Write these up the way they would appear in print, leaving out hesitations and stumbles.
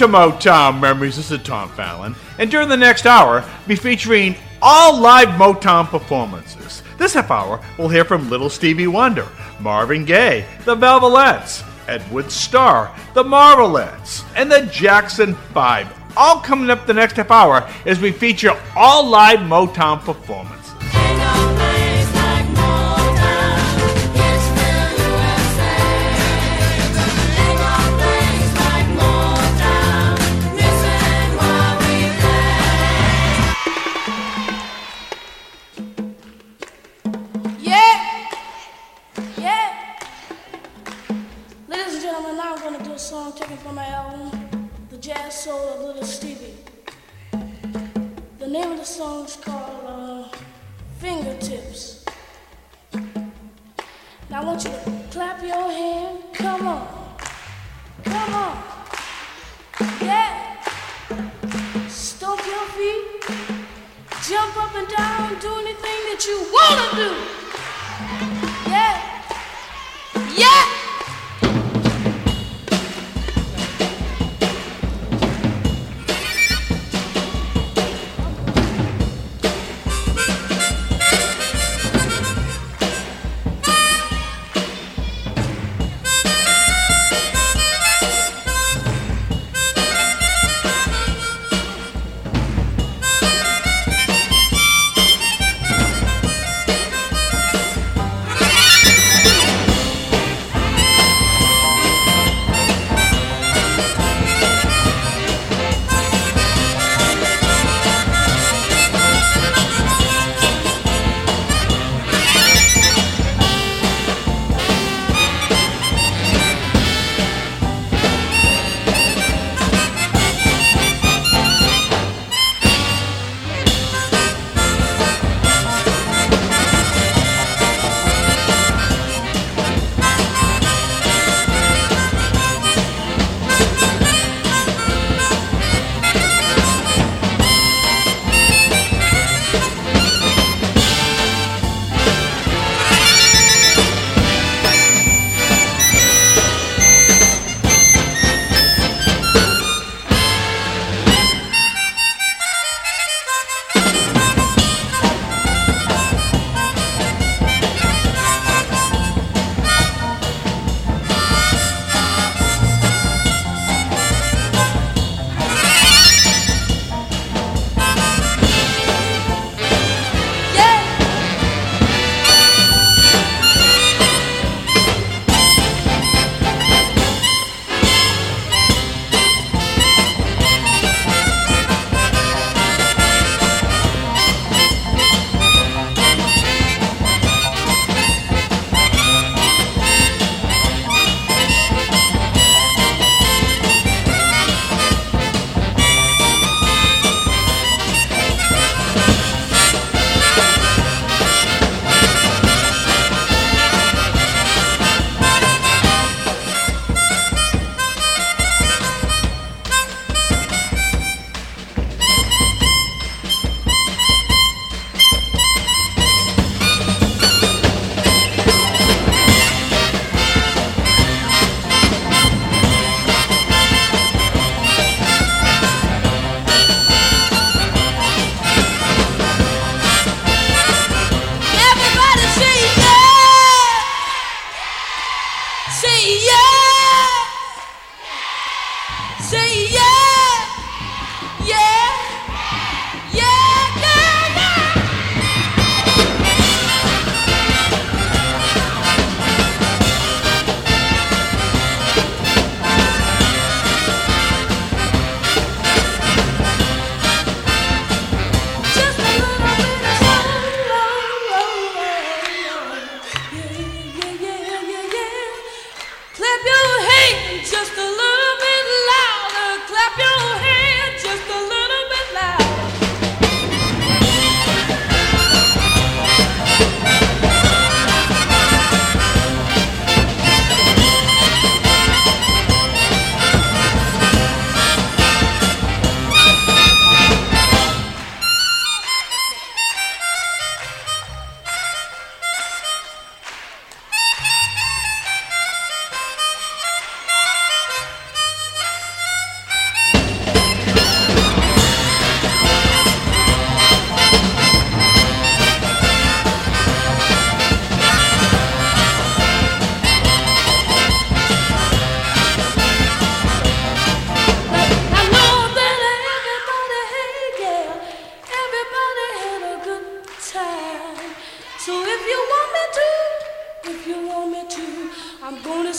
to Motown Memories. This is Tom Fallon, and during the next hour, be featuring all live Motown performances. This half hour, we'll hear from Little Stevie Wonder, Marvin Gaye, the Velvelettes, Edward Starr, the Marvelettes, and the Jackson 5. All coming up the next half hour as we feature all live Motown performances. Song taken from my album, The Jazz Soul of Little Stevie. The name of the song is called Fingertips. Now I want you to clap your hand. Come on. Come on. Yeah. Stomp your feet. Jump up and down. Do anything that you want to do. Yeah. Yeah.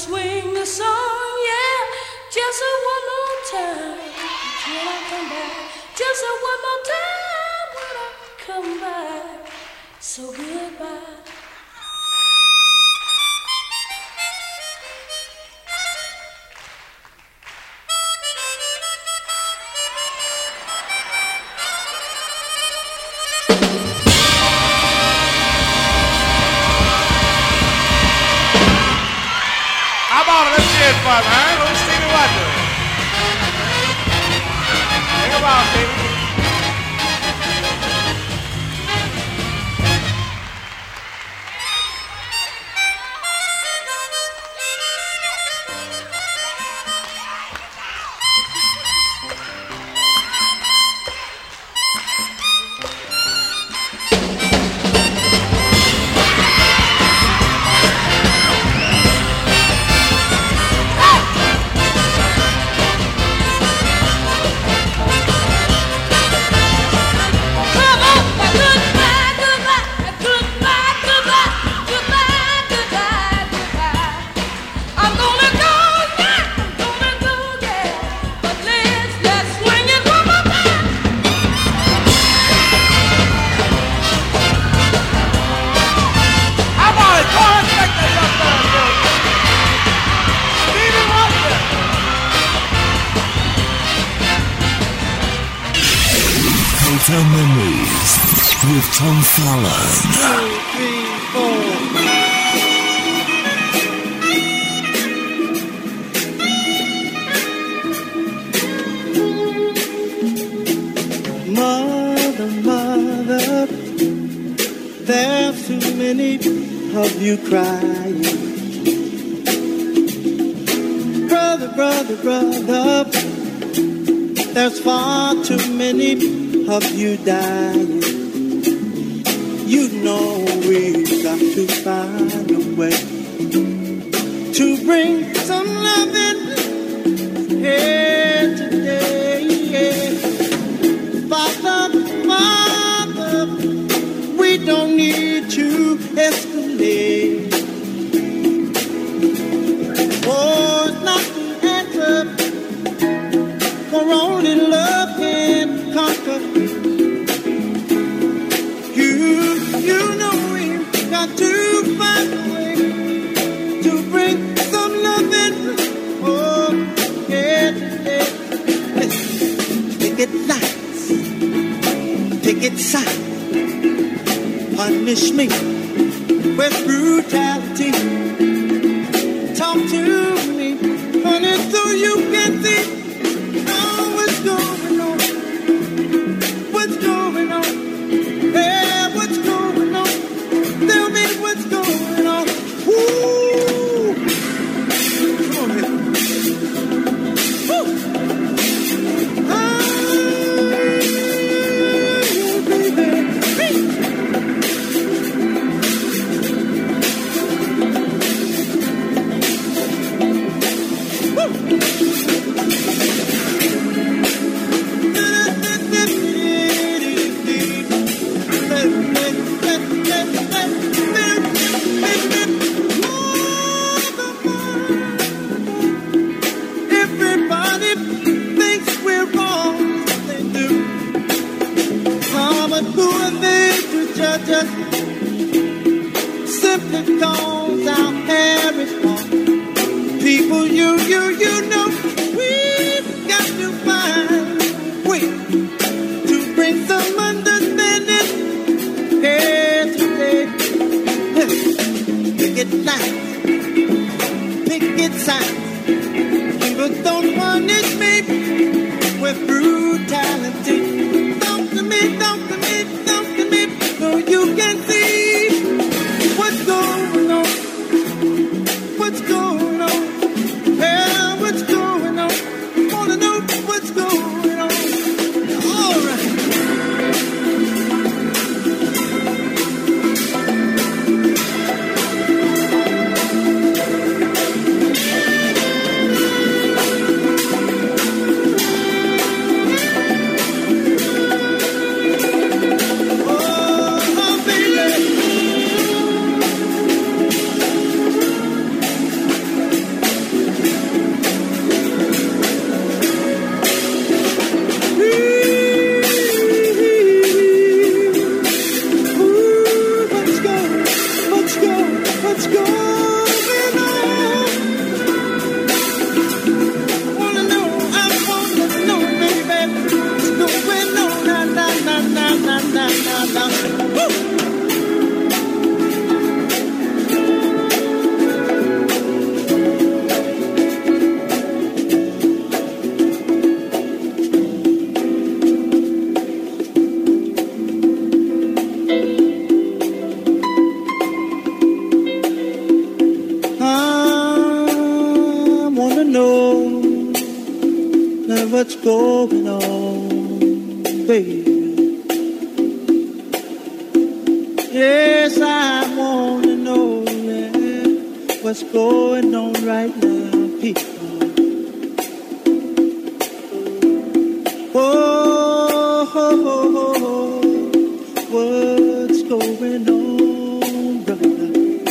swing the song, yeah. Just one more time when I come back. Just one more time when I come back. So goodbye. Man, little Stevie Wonder. Think about it, baby. Motown Memories with Tom Fallon. 2, 3, 4. Mother, mother, there's too many of you crying. Brother, brother, brother, there's far too many of you dying. You know we've got to find a way to bring some loving here today. Yeah. Father, Father, we don't need to escalate. Oh, it's not the answer, for only love can conquer. You know we've got to find a way to bring some loving. Oh, yeah, today. Take it lights, take it sight. Punish me with brutality. Talk to me, honey, so you can see what's going on. What's going on? Hey, what's going on? Tell me what's going on. Woo! Come on, man. Woo! Hey, baby. Hey. Everybody thinks we're wrong, they do. But who are they to judge us? Simply cause our hair is long. People, you know, we've got to find a way to bring some understanding here today. Pick it light, pick it sign. People don't punish me with brutality. Talk to me, so you can see. what's going on, baby. Yes, I want to know what's going on right now, people. Oh, what's going on, brother?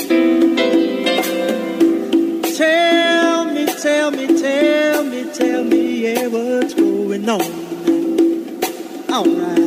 Tell me, yeah, what's going on? All right.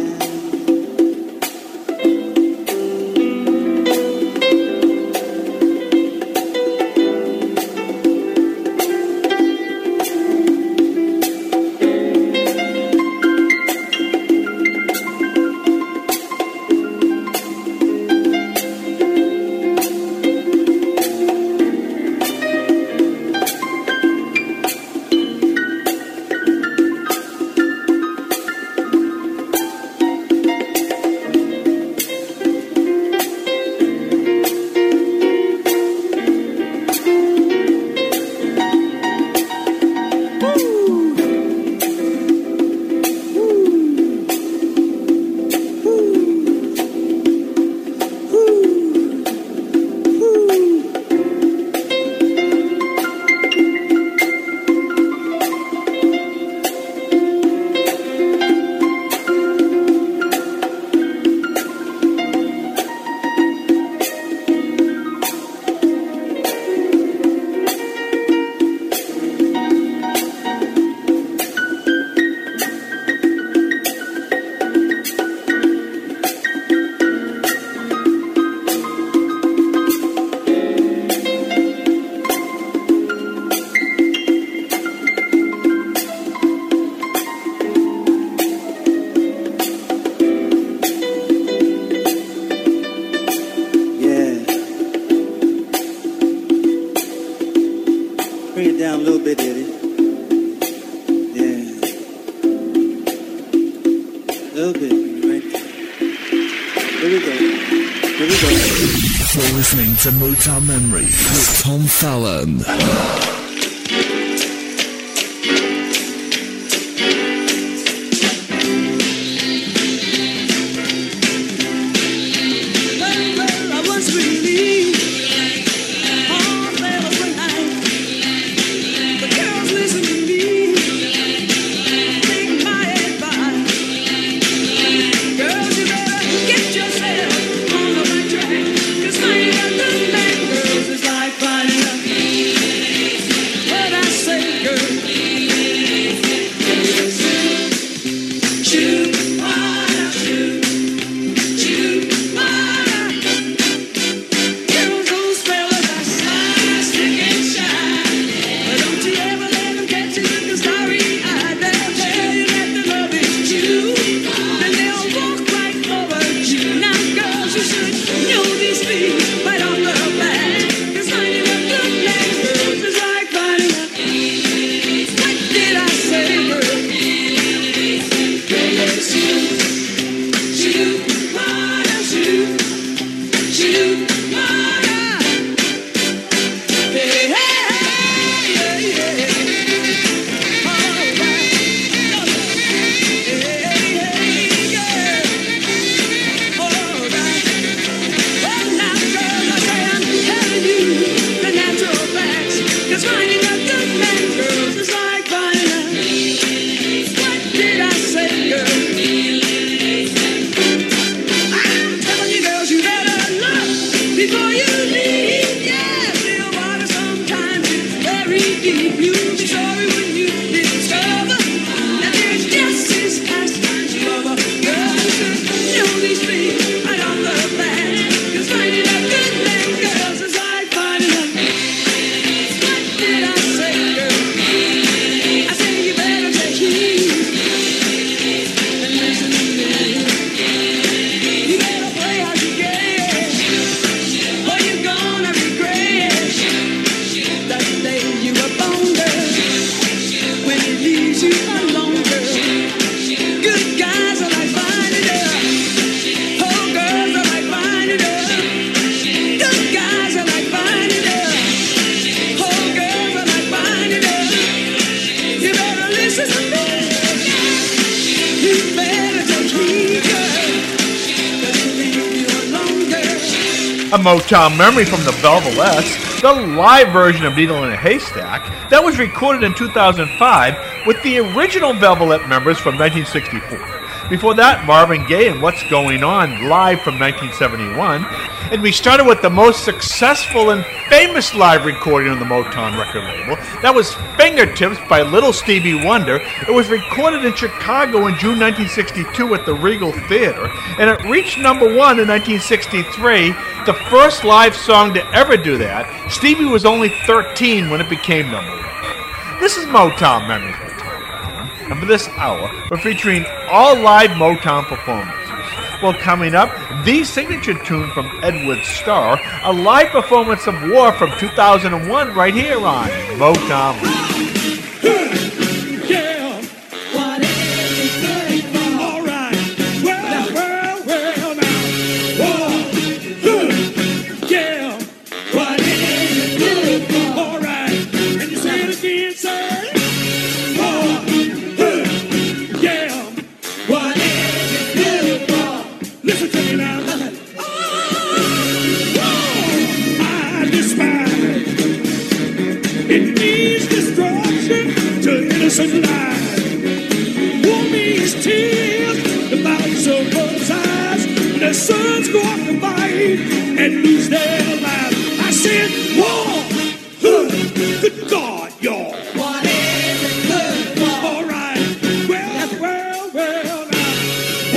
To Motown Memories with Tom Fallon. It's like finding a A Motown memory from the Velvelettes, the live version of Needle in a Haystack, that was recorded in 2005 with the original Velvelette members from 1964. Before that, Marvin Gaye and What's Going On, live from 1971. And we started with the most successful and famous live recording on the Motown record label. That was Fingertips by Little Stevie Wonder. It was recorded in Chicago in June 1962 at the Regal Theater, and it reached number one in 1963, the first live song to ever do that. Stevie was only 13 when it became number one. This is Motown Memories with Tom Fallon, and for this hour, we're featuring all live Motown performances. Well, coming up, the signature tune from Edward Starr, a live performance of War from 2001 right here on Motown. Innocent lives, war means tears, the mouths of brothers' eyes, when their sons go off to fight and lose their lives. I said, war, good God, y'all. What is it good for? All right, well, now,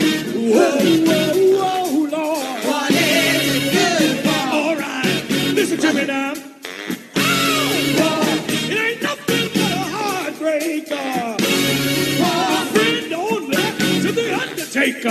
war, whoa, Lord. What is it good for? All right, listen to me now. Taker.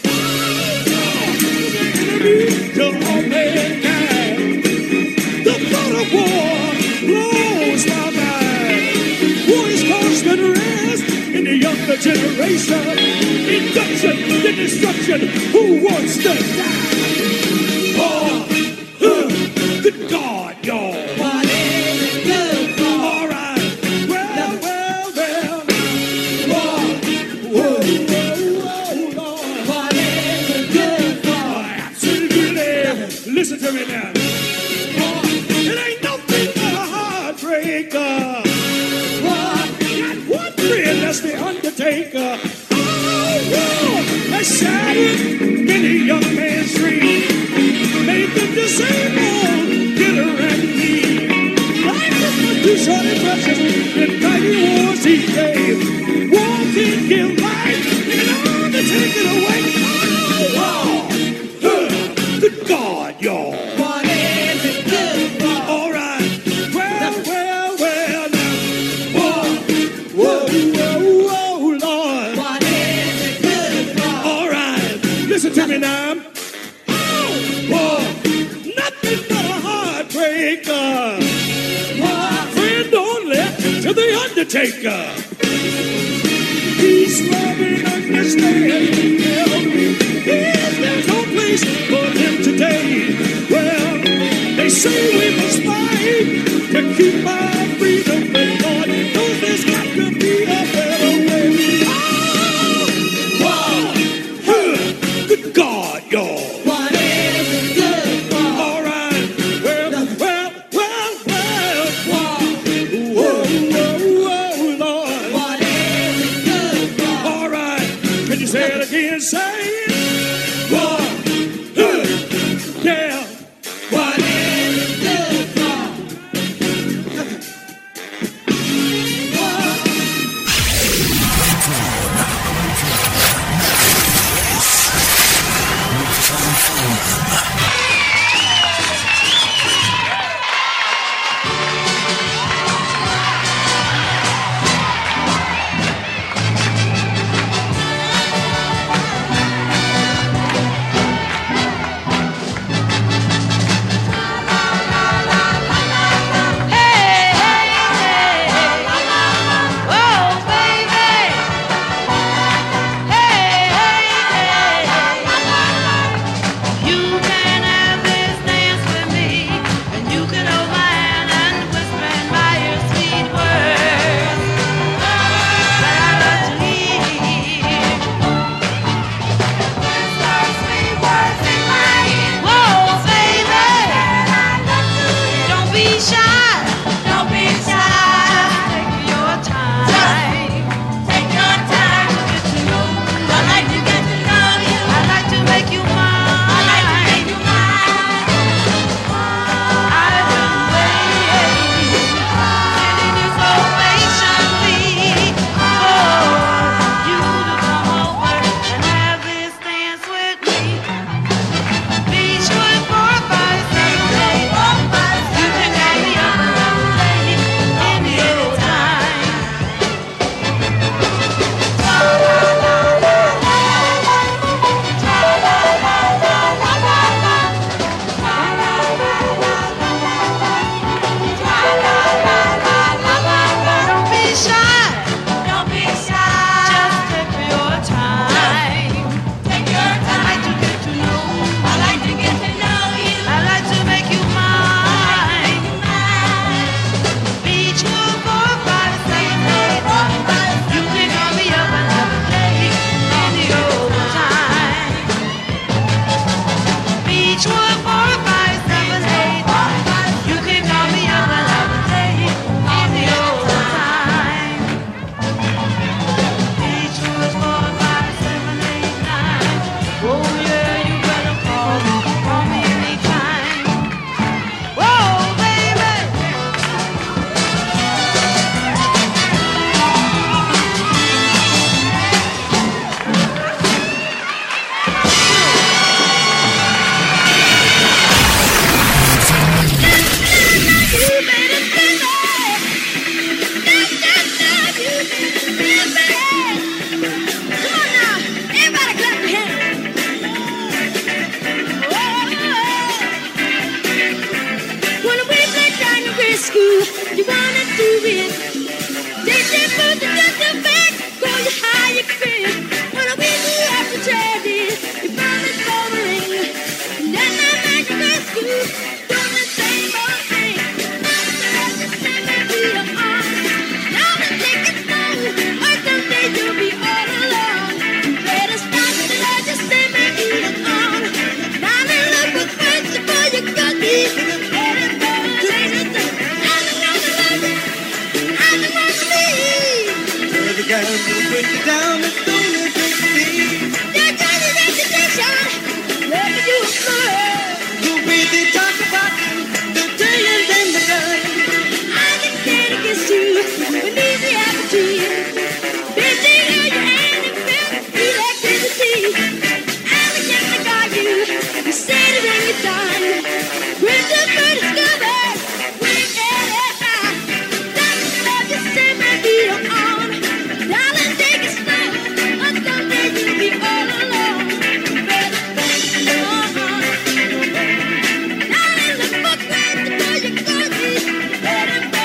The enemy to all mankind. The thought of war blows my mind. War is constant rest in the younger generation. Induction, the destruction. Who wants to die? War, good God, y'all. What is it good for? All right, well, war, listen to me now. It ain't nothing but a heartbreaker. Got one friend, that's the Undertaker. Oh, that shattered many young man's dreams. Made them disabled, get around me. Life is not too short and precious. In mighty wars he gave. War can give life, and to take it away. Oh, good God, y'all. What is it good for? All right. Well, now. Whoa, Lord. What is it good for? All right. Listen to me now. Oh, nothing but a heartbreaker. Friend only to the Undertaker. Peace, love, and understanding. There's no place for them today. Well, they say we must fight to keep our freedom, but God knows there's got to be a better way. Oh, good God, y'all. What is it good for? All right, whoa, Lord. What is it good for? All right, can you say it again? Say it. Yeah. What is it good for? put you down as soon as they see. They're trying to reputation, never do it good. Too busy talk about the trillions and the guns. I can stand against you with easy apathy. Busy in your hand and felt electricity. I was just to guard you. You said it when you're done. We're just for discovered. We get it high. Don't love you, say my beat on. Darling, take it slow. Or someday you'll be all alone. But, darling, look for grace before you go deep. Let it go,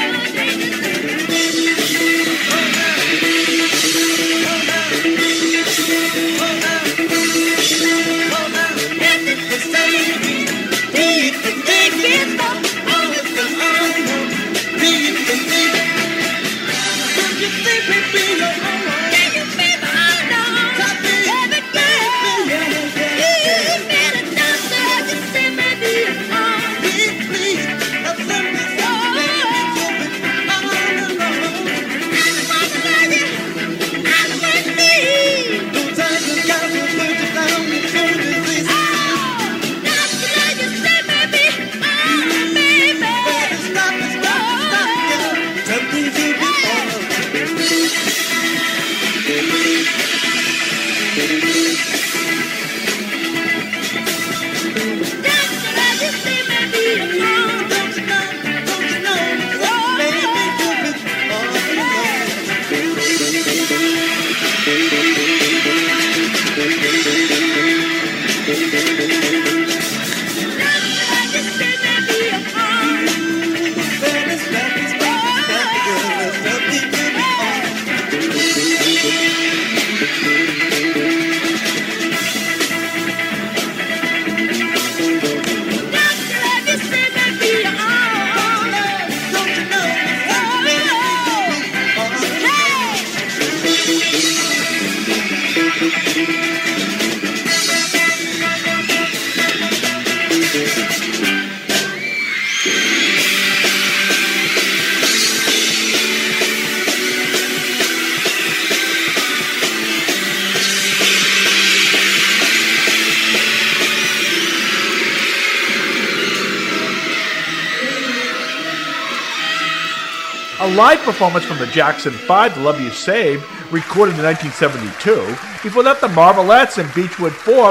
A live performance from the Jackson 5, The Love You Saved, recorded in 1972. Before that, the Marvelettes and Beechwood 4,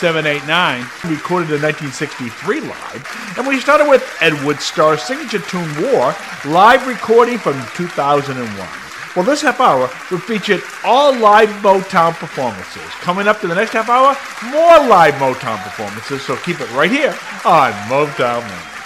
5789, recorded in 1963 live. And we started with Ed Woodstar's signature tune War, live recording from 2001. Well, this half hour will feature all live Motown performances. Coming up to the next half hour, more live Motown performances, so keep it right here on Motown Memories.